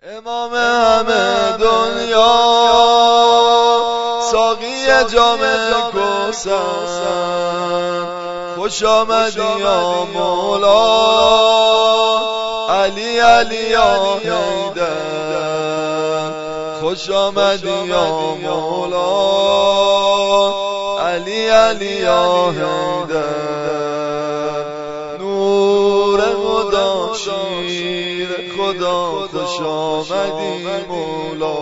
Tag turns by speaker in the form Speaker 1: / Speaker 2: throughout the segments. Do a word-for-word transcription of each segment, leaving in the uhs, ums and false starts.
Speaker 1: امام همه دنیا ساقی جام کوثر، خوش آمدی یا مولا علی علی یا حیدر، خوش آمدی یا مولا علی علی یا حیدر. نور خدا شیر خدا خوش آمدی مولا،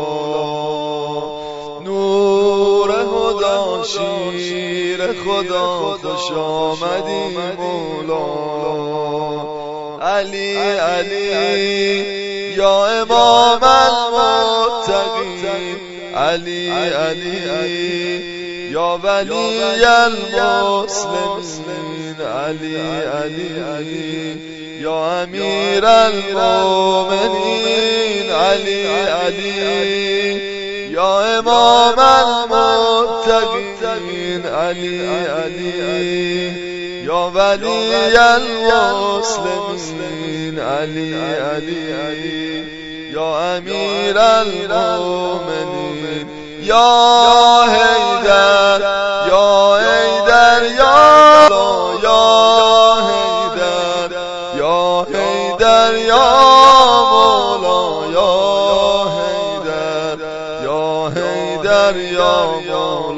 Speaker 1: نور خدا شیر خدا خوش آمدی مولا. علی علی یا امام المتقین، علی علی یا ولی المسلمین، علی علی یا امیر المؤمنین، علی علی یا امام المتقین، علی علی یا ولی المسلمین، علی علی یا امیر المؤمنین. یا حیدر یا حیدر یا یا حیدر یا حیدر یا مولا، یا حیدر یا حیدر یا مولا.